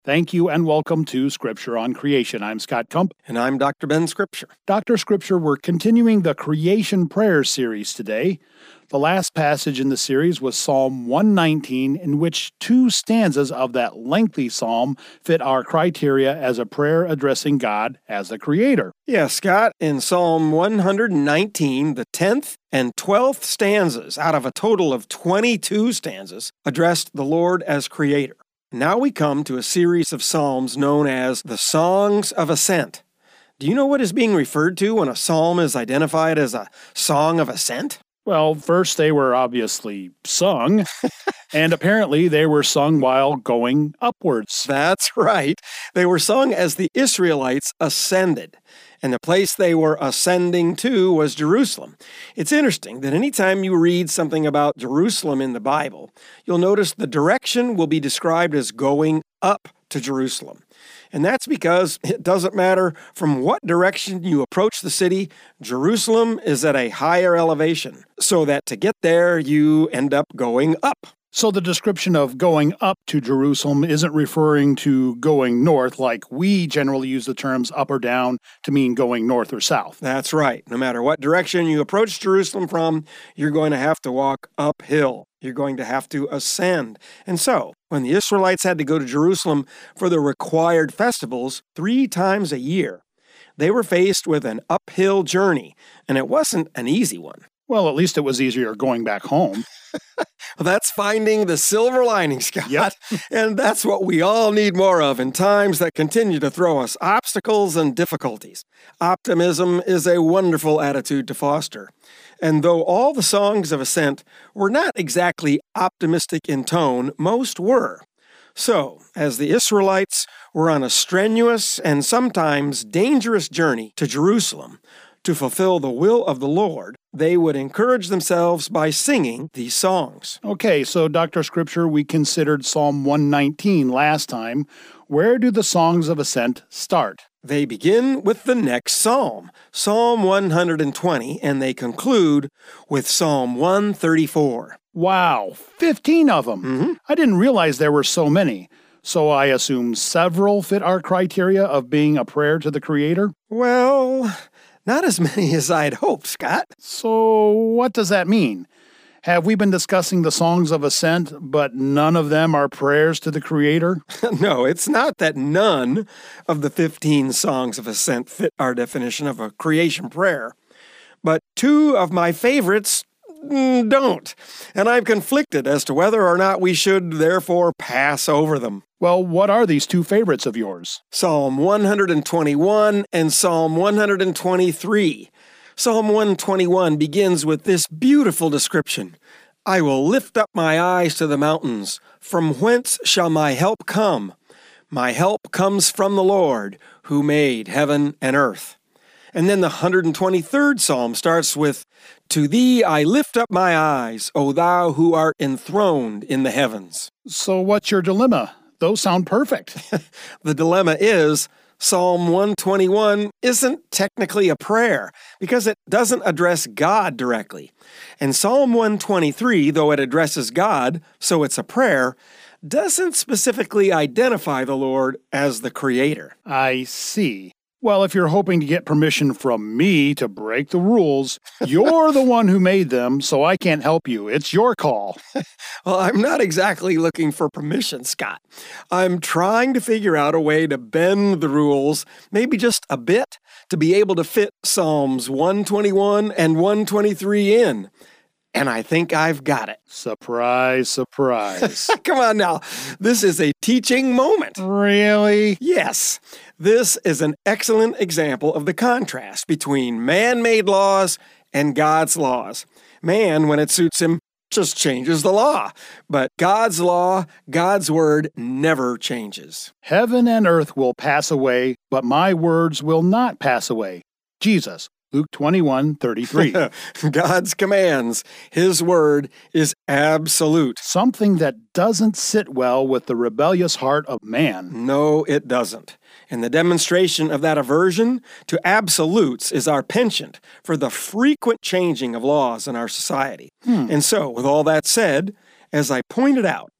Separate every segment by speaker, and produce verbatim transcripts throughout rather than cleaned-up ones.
Speaker 1: Thank you and welcome to Scripture on Creation. I'm Scott Kump.
Speaker 2: And I'm Doctor Ben Scripture.
Speaker 1: Doctor Scripture, we're continuing the Creation Prayer series today. The last passage in the series was Psalm one nineteen, in which two stanzas of that lengthy psalm fit our criteria as a prayer addressing God as the Creator.
Speaker 2: Yeah, Scott, in Psalm one nineteen, the tenth and twelfth stanzas out of a total of twenty-two stanzas addressed the Lord as Creator. Now we come to a series of psalms known as the Songs of Ascent. Do you know what is being referred to when a psalm is identified as a song of ascent?
Speaker 1: Well, first they were obviously sung, and apparently they were sung while going upwards.
Speaker 2: That's right. They were sung as the Israelites ascended, and the place they were ascending to was Jerusalem. It's interesting that anytime you read something about Jerusalem in the Bible, you'll notice the direction will be described as going up to Jerusalem. And that's because it doesn't matter from what direction you approach the city, Jerusalem is at a higher elevation, so that to get there, you end up going up.
Speaker 1: So the description of going up to Jerusalem isn't referring to going north like we generally use the terms up or down to mean going north or south.
Speaker 2: That's right. No matter what direction you approach Jerusalem from, you're going to have to walk uphill. You're going to have to ascend. And so, when the Israelites had to go to Jerusalem for the required festivals three times a year, they were faced with an uphill journey, and it wasn't an easy one.
Speaker 1: Well, at least it was easier going back home.
Speaker 2: Well, that's finding the silver lining, Scott.
Speaker 1: Yep.
Speaker 2: And that's what we all need more of in times that continue to throw us obstacles and difficulties. Optimism is a wonderful attitude to foster. And though all the songs of ascent were not exactly optimistic in tone, most were. So, as the Israelites were on a strenuous and sometimes dangerous journey to Jerusalem, to fulfill the will of the Lord, they would encourage themselves by singing these songs.
Speaker 1: Okay, so Doctor Scripture, we considered Psalm one nineteen last time. Where do the songs of ascent start?
Speaker 2: They begin with the next psalm, Psalm one twenty, and they conclude with Psalm one thirty-four.
Speaker 1: Wow, fifteen of them.
Speaker 2: Mm-hmm.
Speaker 1: I didn't realize there were so many. So I assume several fit our criteria of being a prayer to the Creator?
Speaker 2: Well, not as many as I'd hoped, Scott.
Speaker 1: So what does that mean? Have we been discussing the songs of ascent, but none of them are prayers to the Creator?
Speaker 2: No, it's not that none of the fifteen songs of ascent fit our definition of a creation prayer, but two of my favorites mm, don't, and I'm conflicted as to whether or not we should therefore pass over them.
Speaker 1: Well, what are these two favorites of yours?
Speaker 2: Psalm one twenty-one and Psalm one twenty-three. Psalm one twenty-one begins with this beautiful description. I will lift up my eyes to the mountains. From whence shall my help come? My help comes from the Lord, who made heaven and earth. And then the one hundred twenty-third Psalm starts with, To thee I lift up my eyes, O thou who art enthroned in the heavens.
Speaker 1: So what's your dilemma? Those sound perfect.
Speaker 2: The dilemma is Psalm one twenty-one isn't technically a prayer because it doesn't address God directly. And Psalm one twenty-three, though it addresses God, so it's a prayer, doesn't specifically identify the Lord as the Creator.
Speaker 1: I see. Well, if you're hoping to get permission from me to break the rules, you're the one who made them, so I can't help you. It's your call.
Speaker 2: Well, I'm not exactly looking for permission, Scott. I'm trying to figure out a way to bend the rules, maybe just a bit, to be able to fit Psalms one twenty-one and one twenty-three in. And I think I've got it.
Speaker 1: Surprise, surprise.
Speaker 2: Come on now. This is a teaching moment.
Speaker 1: Really?
Speaker 2: Yes. This is an excellent example of the contrast between man-made laws and God's laws. Man, when it suits him, just changes the law. But God's law, God's word, never changes.
Speaker 1: Heaven and earth will pass away, but my words will not pass away. Jesus, Luke twenty-one thirty-three.
Speaker 2: God's commands, His word, is absolute.
Speaker 1: Something that doesn't sit well with the rebellious heart of man.
Speaker 2: No, it doesn't. And the demonstration of that aversion to absolutes is our penchant for the frequent changing of laws in our society.
Speaker 1: Hmm.
Speaker 2: And so, with all that said, as I pointed out,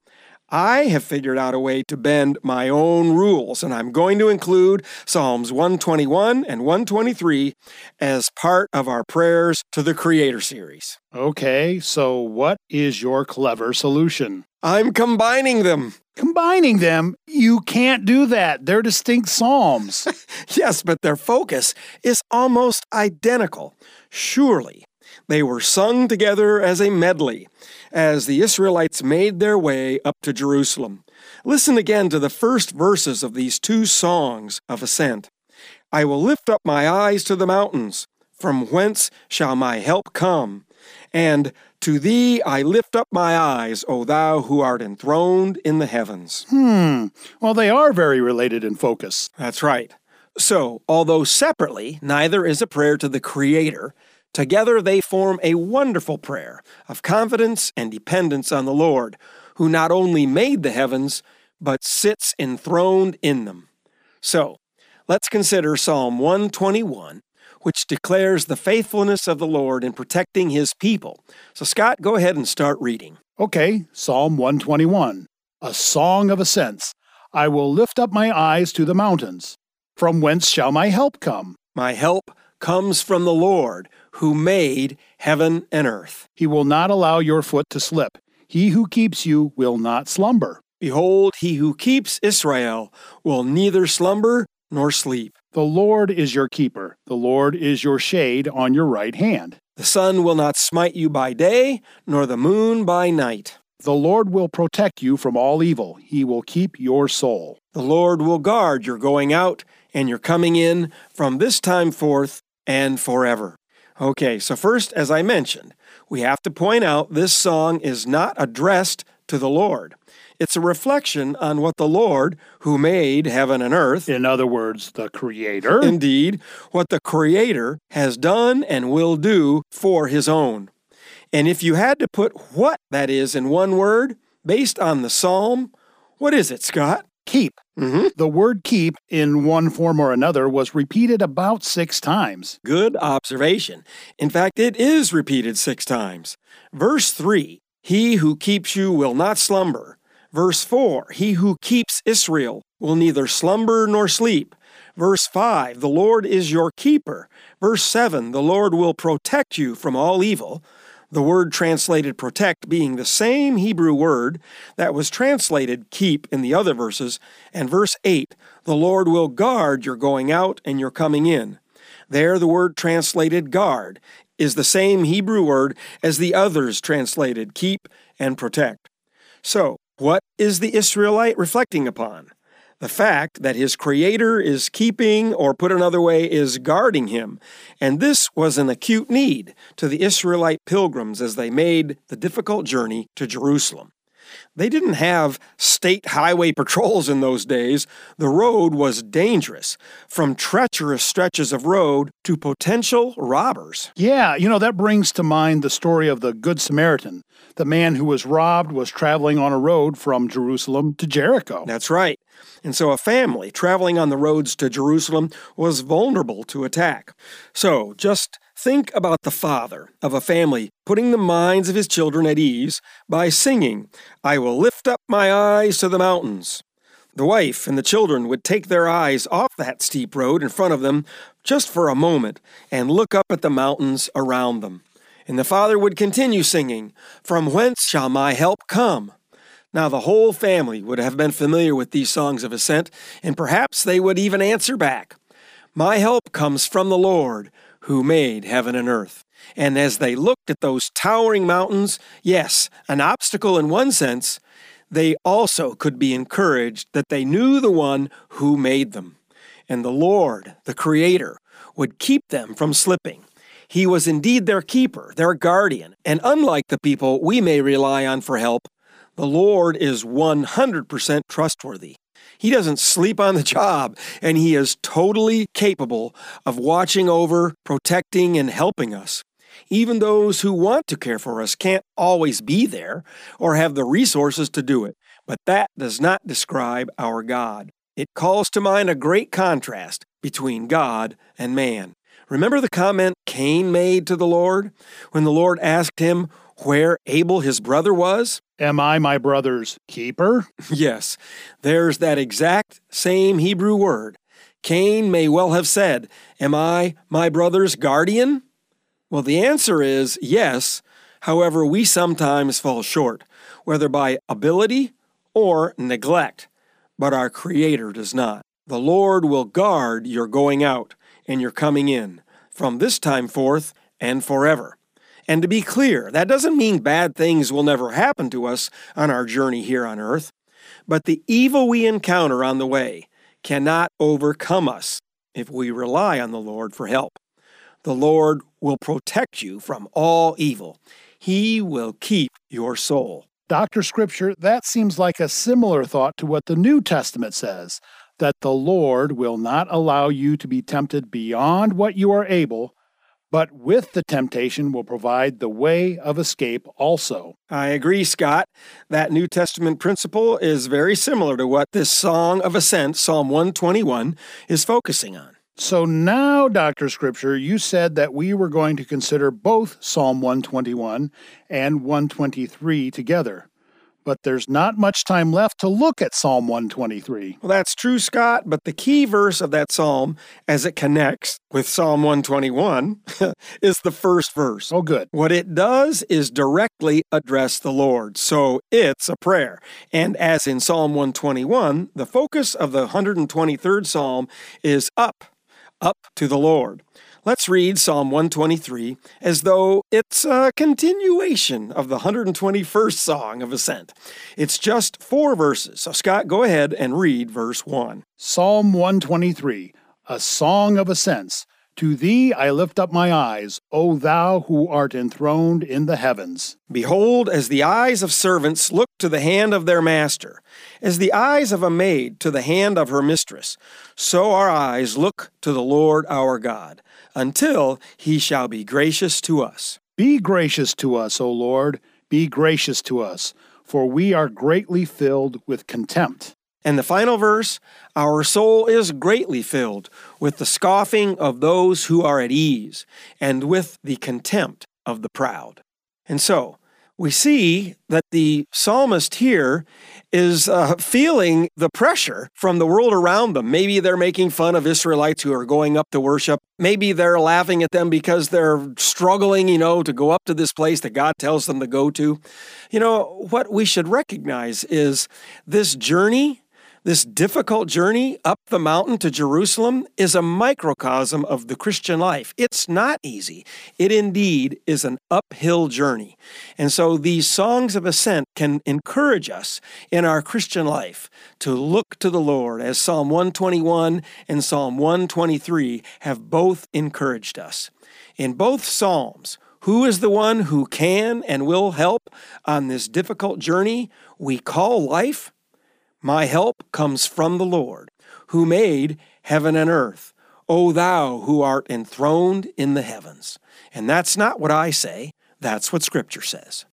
Speaker 2: I have figured out a way to bend my own rules, and I'm going to include Psalms one twenty-one and one twenty-three as part of our Prayers to the Creator series.
Speaker 1: Okay, so what is your clever solution?
Speaker 2: I'm combining them.
Speaker 1: Combining them? You can't do that. They're distinct psalms.
Speaker 2: Yes, but their focus is almost identical. Surely, they were sung together as a medley as the Israelites made their way up to Jerusalem. Listen again to the first verses of these two songs of ascent. I will lift up my eyes to the mountains. From whence shall my help come? And to thee I lift up my eyes, O thou who art enthroned in the heavens.
Speaker 1: Hmm. Well, they are very related in focus.
Speaker 2: That's right. So, although separately, neither is a prayer to the Creator, together they form a wonderful prayer of confidence and dependence on the Lord, who not only made the heavens, but sits enthroned in them. So, let's consider Psalm one twenty-one, which declares the faithfulness of the Lord in protecting His people. So, Scott, go ahead and start reading.
Speaker 1: Okay, Psalm one twenty-one, a song of ascents. I will lift up my eyes to the mountains. From whence shall my help come?
Speaker 2: My help comes from the Lord, who made heaven and earth.
Speaker 1: He will not allow your foot to slip. He who keeps you will not slumber.
Speaker 2: Behold, he who keeps Israel will neither slumber nor sleep.
Speaker 1: The Lord is your keeper. The Lord is your shade on your right hand.
Speaker 2: The sun will not smite you by day, nor the moon by night.
Speaker 1: The Lord will protect you from all evil. He will keep your soul.
Speaker 2: The Lord will guard your going out and your coming in from this time forth and forever. Okay, so first, as I mentioned, we have to point out this song is not addressed to the Lord. It's a reflection on what the Lord, who made heaven and earth,
Speaker 1: in other words, the Creator,
Speaker 2: indeed, what the Creator has done and will do for His own. And if you had to put what that is in one word, based on the psalm, what is it, Scott?
Speaker 1: Keep.
Speaker 2: Mm-hmm.
Speaker 1: The word keep, in one form or another, was repeated about six times.
Speaker 2: Good observation. In fact, it is repeated six times. Verse three, he who keeps you will not slumber. Verse four, he who keeps Israel will neither slumber nor sleep. Verse five, the Lord is your keeper. Verse seven, the Lord will protect you from all evil. The word translated protect being the same Hebrew word that was translated keep in the other verses. And verse eight, the Lord will guard your going out and your coming in. There, the word translated guard is the same Hebrew word as the others translated keep and protect. So, what is the Israelite reflecting upon? The fact that his Creator is keeping, or put another way, is guarding him. And this was an acute need to the Israelite pilgrims as they made the difficult journey to Jerusalem. They didn't have state highway patrols in those days. The road was dangerous, from treacherous stretches of road to potential robbers.
Speaker 1: Yeah, you know, that brings to mind the story of the Good Samaritan. The man who was robbed was traveling on a road from Jerusalem to Jericho.
Speaker 2: That's right. And so a family traveling on the roads to Jerusalem was vulnerable to attack. So just think about the father of a family putting the minds of his children at ease by singing, I will lift up my eyes to the mountains. The wife and the children would take their eyes off that steep road in front of them just for a moment and look up at the mountains around them. And the father would continue singing, from whence shall my help come? Now, the whole family would have been familiar with these songs of ascent, and perhaps they would even answer back, my help comes from the Lord, who made heaven and earth. And as they looked at those towering mountains, yes, an obstacle in one sense, they also could be encouraged that they knew the one who made them. And the Lord, the Creator, would keep them from slipping. He was indeed their keeper, their guardian, and unlike the people we may rely on for help, the Lord is one hundred percent trustworthy. He doesn't sleep on the job, and He is totally capable of watching over, protecting, and helping us. Even those who want to care for us can't always be there or have the resources to do it, but that does not describe our God. It calls to mind a great contrast between God and man. Remember the comment Cain made to the Lord when the Lord asked him where Abel, his brother, was?
Speaker 1: Am I my brother's keeper?
Speaker 2: Yes, there's that exact same Hebrew word. Cain may well have said, Am I my brother's guardian? Well, the answer is yes. However, we sometimes fall short, whether by ability or neglect. But our Creator does not. The Lord will guard your going out and your coming in from this time forth and forever. And to be clear, that doesn't mean bad things will never happen to us on our journey here on earth, but the evil we encounter on the way cannot overcome us if we rely on the Lord for help. The Lord will protect you from all evil. He will keep your soul.
Speaker 1: Doctor Scripture, that seems like a similar thought to what the New Testament says, that the Lord will not allow you to be tempted beyond what you are able, but with the temptation will provide the way of escape also.
Speaker 2: I agree, Scott. That New Testament principle is very similar to what this Song of Ascent, Psalm one twenty-one, is focusing on.
Speaker 1: So now, Doctor Scripture, you said that we were going to consider both Psalm one twenty-one and one twenty-three together. But there's not much time left to look at Psalm one twenty-three.
Speaker 2: Well, that's true, Scott, but the key verse of that psalm, as it connects with Psalm one twenty-one, is the first verse.
Speaker 1: Oh, good.
Speaker 2: What it does is directly address the Lord, so it's a prayer. And as in Psalm one twenty-one, the focus of the one hundred twenty-third psalm is up, up to the Lord. Let's read Psalm one twenty-three as though it's a continuation of the one hundred twenty-first Song of Ascent. It's just four verses. So, Scott, go ahead and read verse one.
Speaker 1: Psalm one twenty-three, a song of ascents. To thee I lift up my eyes, O thou who art enthroned in the heavens.
Speaker 2: Behold, as the eyes of servants look to the hand of their master, as the eyes of a maid to the hand of her mistress, so our eyes look to the Lord our God, until he shall be gracious to us.
Speaker 1: Be gracious to us, O Lord, be gracious to us, for we are greatly filled with contempt.
Speaker 2: And the final verse, our soul is greatly filled with the scoffing of those who are at ease, and with the contempt of the proud. And so, we see that the psalmist here is uh, feeling the pressure from the world around them. Maybe they're making fun of Israelites who are going up to worship. Maybe they're laughing at them because they're struggling, you know, to go up to this place that God tells them to go to. You know, what we should recognize is this journey, this difficult journey up the mountain to Jerusalem is a microcosm of the Christian life. It's not easy. It indeed is an uphill journey. And so these songs of ascent can encourage us in our Christian life to look to the Lord, as Psalm one twenty-one and Psalm one twenty-three have both encouraged us. In both Psalms, who is the one who can and will help on this difficult journey we call life? My help comes from the Lord, who made heaven and earth. O thou who art enthroned in the heavens. And that's not what I say, that's what Scripture says.